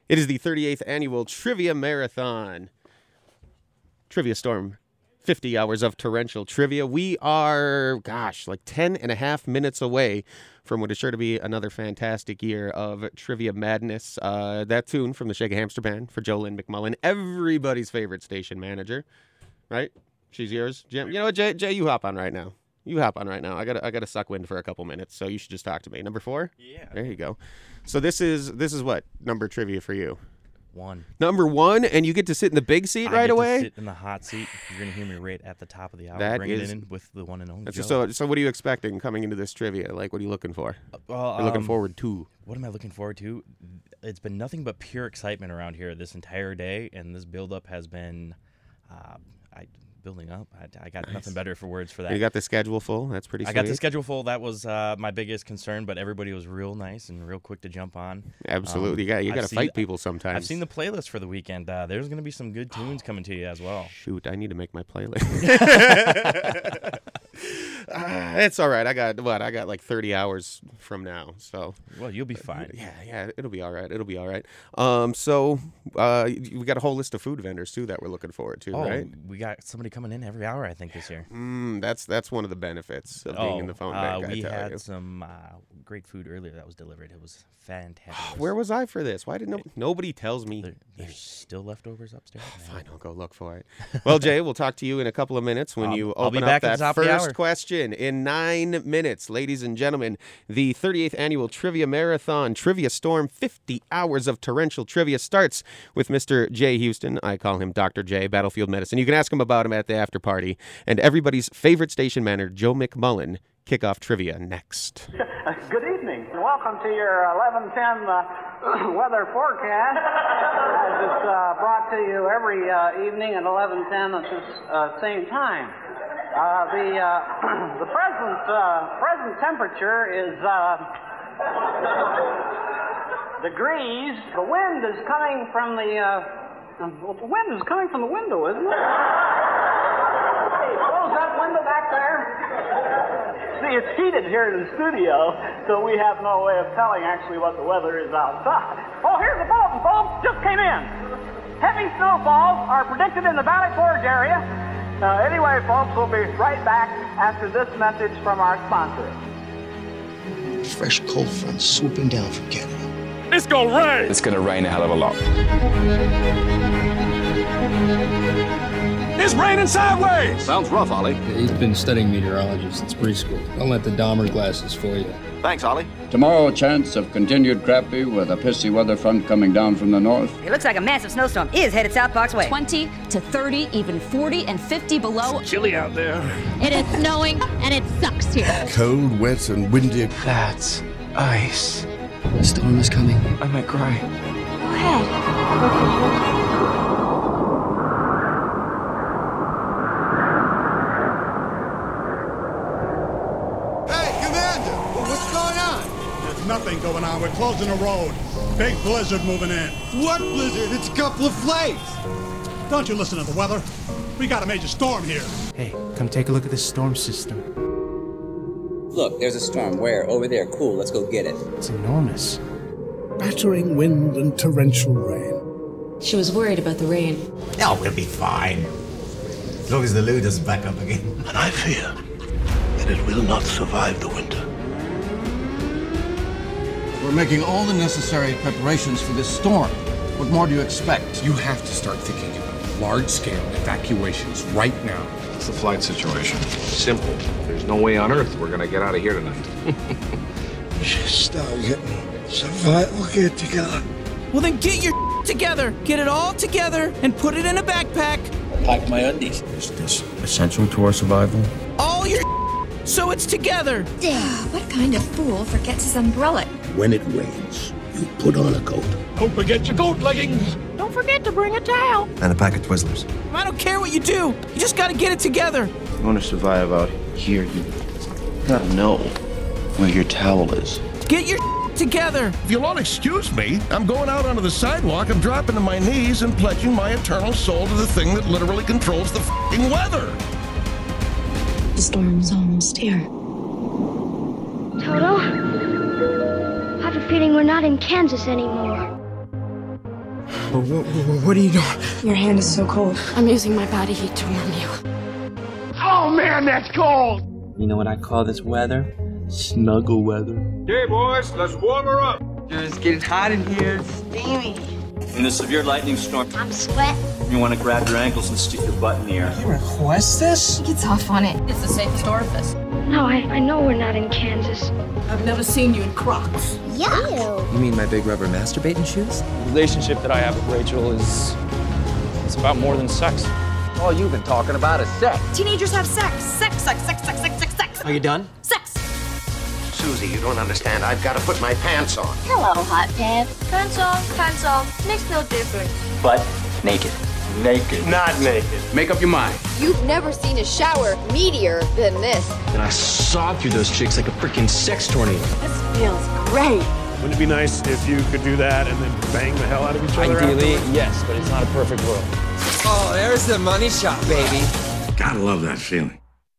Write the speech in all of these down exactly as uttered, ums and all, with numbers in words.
It is the thirty-eighth Annual Trivia Marathon. Trivia Storm, fifty hours of torrential trivia. We are, gosh, like ten and a half minutes away from what is sure to be another fantastic year of trivia madness. Uh, that tune from the Shake a Hamster Band for Jolynn McMullen, everybody's favorite station manager, right? She's yours, Jim. You know what, Jay? Jay, you hop on right now. You hop on right now. I got I got to suck wind for a couple minutes, so you should just talk to me. Number four? Yeah. There you go. So this is this is what number trivia for you? One. Number one, and you get to sit in the big seat I right get away? To sit in the hot seat. You're going to hear me right at the top of the hour. That bringing is- it in with the one and only That's Joe. just, so, so what are you expecting coming into this trivia? Like, what are you looking for? Well, You're looking um, forward to? What am I looking forward to? It's been nothing but pure excitement around here this entire day, and this build-up has been uh, I, building up. I, I got Nice. nothing better for words for that. You got the schedule full? That's pretty I sweet. got the schedule full. That was uh, my biggest concern, but everybody was real nice and real quick to jump on. Absolutely. Um, you got you I've got to seen- fight people sometimes. I've seen the playlist for the weekend. Uh, there's going to be some good tunes coming to you as well. Shoot, I need to make my playlist. uh, it's all right. I got, what, I got like thirty hours from now, so. Well, you'll be fine. Yeah, yeah, it'll be all right. It'll be all right. Um, so uh, we got a whole list of food vendors, too, that we're looking forward to, Oh, right? we got somebody coming in every hour, I think, this year. Mm, that's that's one of the benefits of being in the phone uh, bank, I we tell had you. some uh, great food earlier that was delivered. It was fantastic. Where was I for this? Why didn't no, nobody tells me? There, there's still leftovers upstairs. man. Fine, I'll go look for it. Well, Jay, we'll talk to you in a couple of minutes when I'll- you I'll be open up back at that the top of the first hour. question in nine minutes. Ladies and gentlemen, the thirty-eighth Annual Trivia Marathon Trivia Storm, fifty hours of torrential trivia starts with Mister Jay Houston. I call him Doctor J, Battlefield Medicine. You can ask him about him at the after party. And everybody's favorite station manager, Joe McMullen. Kickoff trivia next. Good evening. Welcome to your eleven ten uh, weather forecast. As it's uh, brought to you every uh, evening at eleven ten at this uh, same time. Uh, the uh, the present uh, present temperature is uh, degrees. The wind is coming from the uh, well, the wind is coming from the window, isn't it? Hey, close that window back there. See, it's heated here in the studio, so we have no way of telling actually what the weather is outside. Oh, here's the bulletin, folks. Just came in. Heavy snowfalls are predicted in the Valley Forge area. Uh, anyway, folks, we'll be right back after this message from our sponsor. Fresh cold front swooping down from Canada. It's gonna rain! It's gonna rain a hell of a lot. It's raining sideways! Sounds rough, Ollie. He's been studying meteorology since preschool. Don't let the Dahmer glasses fool you. Thanks, Ollie. Tomorrow, a chance of continued crappy with a pissy weather front coming down from the north. It looks like a massive snowstorm is headed South Park's way. twenty to thirty, even forty and fifty below. It's chilly out there. It is snowing and it sucks here. Cold, wet, and windy. That's ice. The storm is coming. I might cry. Go ahead. Nothing going on. We're closing the road. Big blizzard moving in. What blizzard? It's a couple of flakes. Don't you listen to the weather. We got a major storm here. Hey, come take a look at this storm system. Look, there's a storm. Where? Over there. Cool, let's go get it. It's enormous. Battering wind and torrential rain. She was worried about the rain. Oh, we'll be fine. As long as the loo doesn't back up again. And I fear that it will not survive the winter. We're making all the necessary preparations for this storm. What more do you expect? You have to start thinking about large-scale evacuations right now. What's the flight situation? Simple. There's no way on earth we're gonna get out of here tonight. Just start getting survival gear together. Well, then get your together. Get it all together and put it in a backpack. Pack my undies. Is this essential to our survival? All your so it's together. Dad, what kind of fool forgets his umbrella? When it rains, you put on a coat. Don't forget your goat leggings. Don't forget to bring a towel. And a pack of Twizzlers. I don't care what you do. You just gotta get it together. If you want to survive out here, you gotta know where your towel is. Get your together. If you'll all excuse me, I'm going out onto the sidewalk and dropping to my knees and pledging my eternal soul to the thing that literally controls the f***ing weather. The storm's almost here. Toto, I have a feeling we're not in Kansas anymore. What, what are you doing? Your hand is so cold. I'm using my body heat to warm you. Oh man, that's cold! You know what I call this weather? Snuggle weather. Okay, boys, let's warm her up. It's getting hot in here. It's steamy. In a severe lightning storm, I'm sweat. you want to grab your ankles and stick your butt in the air. You request this? Get tough on it. It's the safest orifice. No, I, I know we're not in Kansas. I've never seen you in Crocs. Yeah. You mean my big rubber masturbating shoes? The relationship that I have with Rachel is... it's about more than sex. All you've been talking about is sex. Teenagers have sex. Sex, sex, sex, sex, sex, sex, sex. Are you done? Sex. Susie, you don't understand. I've got to put my pants on. Hello, hot pants. Pants on, pants on. Makes no difference. But naked. Naked. Not naked. Make up your mind. You've never seen a shower meatier than this. And I saw through those chicks like a freaking sex tornado. This feels great. Wouldn't it be nice if you could do that and then bang the hell out of each other? Ideally, afterwards? yes, but it's not a perfect world. Oh, there's the money shot, baby. Gotta love that feeling.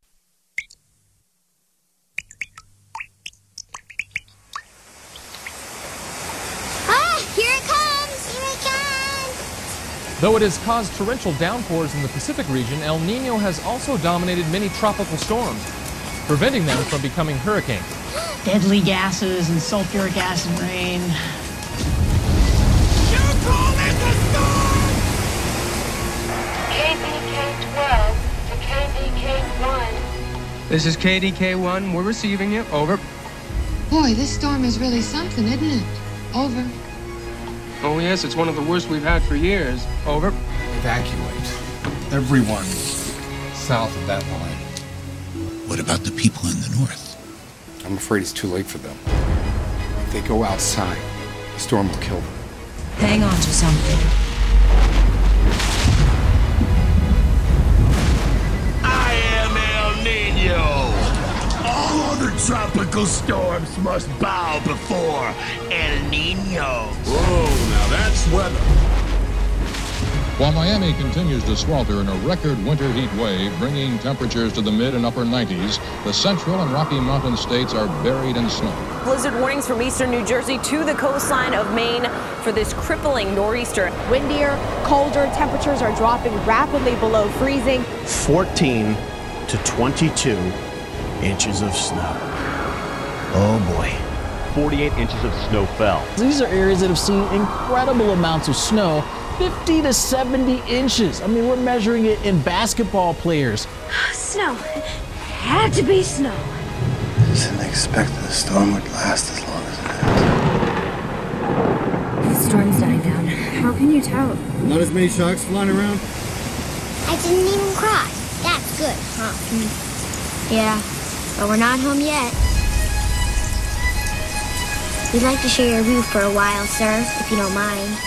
Though it has caused torrential downpours in the Pacific region, El Nino has also dominated many tropical storms, preventing them from becoming hurricanes. Deadly gases and sulfuric acid rain. You're calling the storm! K D K twelve to K D K one. This is K D K one. We're receiving you. Over. Boy, this storm is really something, isn't it? Over. Oh, yes, it's one of the worst we've had for years. Over. Evacuate everyone south of that line. What about the people in the north? I'm afraid it's too late for them. If they go outside, the storm will kill them. Hang on to something. I am El Nino. All other tropical storms must bow before El Nino. Whoa, now that's weather. While Miami continues to swelter in a record winter heat wave, bringing temperatures to the mid and upper nineties, the central and Rocky Mountain states are buried in snow. Blizzard warnings from eastern New Jersey to the coastline of Maine for this crippling nor'easter. Windier, colder, temperatures are dropping rapidly below freezing. fourteen to twenty-two inches of snow. Oh boy. forty-eight inches of snow fell. These are areas that have seen incredible amounts of snow, fifty to seventy inches. I mean, we're measuring it in basketball players. Snow. Had to be snow. I didn't expect the storm would last as long as it has. The storm's dying down. How can you tell? Not as many sharks flying around? I didn't even cross. That's good, huh? Mm. Yeah, but we're not home yet. We'd like to share your roof for a while, sir, if you don't mind.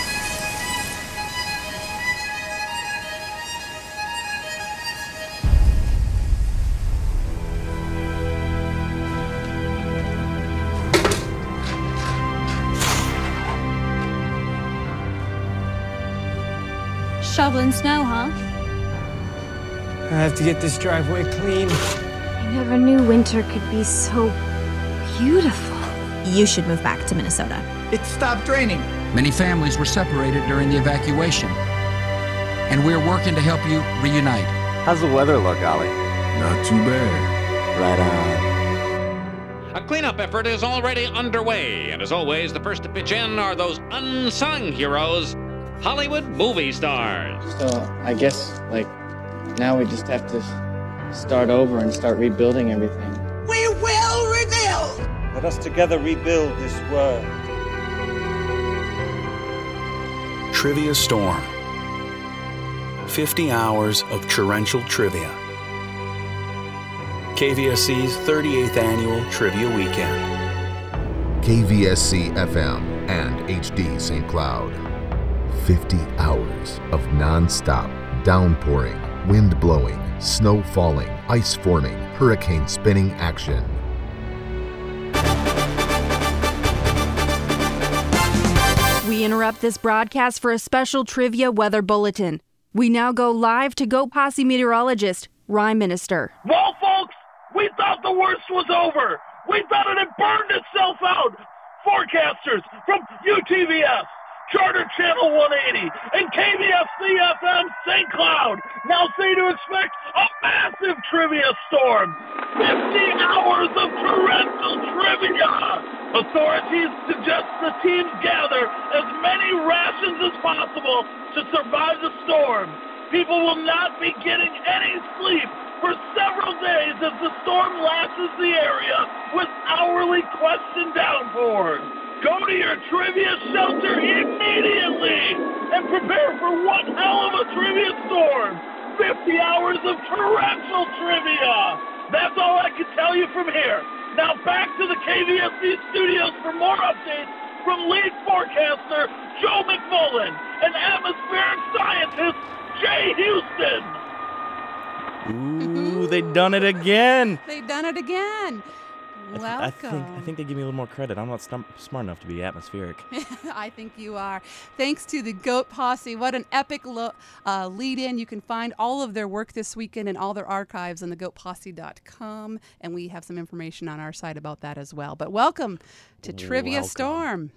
Shoveling snow, huh? I have to get this driveway clean. I never knew winter could be so beautiful. You should move back to Minnesota. It stopped raining. Many families were separated during the evacuation, and we're working to help you reunite. How's the weather look, Ollie? Not too bad. Right on. A cleanup effort is already underway, and as always, the first to pitch in are those unsung heroes, Hollywood movie stars. So I guess, like, now we just have to start over and start rebuilding everything. We will rebuild! Let us together rebuild this world. Trivia Storm. fifty hours of torrential trivia. K V S C's thirty-eighth Annual Trivia Weekend. K V S C F M and H D Saint Cloud. fifty hours of non-stop downpouring, wind blowing, snow falling, ice forming, hurricane spinning action. We interrupt this broadcast for a special trivia weather bulletin. We now go live to Goat Posse meteorologist, Ryan Minister. Well, folks, we thought the worst was over. We thought it had burned itself out. Forecasters from U T V S, Charter Channel one eighty, and K B F C F M Saint Cloud now say to expect a massive trivia storm. fifty hours of torrential trivia. Authorities suggest the teams gather as many rations as possible to survive the storm. People will not be getting any sleep for several days as the storm lashes the area with hourly question downpours. Go to your trivia shelter immediately and prepare for one hell of a trivia storm. fifty hours of torrential trivia. That's all I can tell you from here. Now back to the K V S C studios for more updates from lead forecaster Joe McMullen and atmospheric scientist Jay Houston. Ooh, they done it again. They done it again. Welcome. I, th- I think I think they give me a little more credit. I'm not st- smart enough to be atmospheric. I think you are. Thanks to the Goat Posse. What an epic lo- uh, lead-in. You can find all of their work this weekend and all their archives on the goat posse dot com, and we have some information on our site about that as well. But welcome to Trivia Welcome. Storm.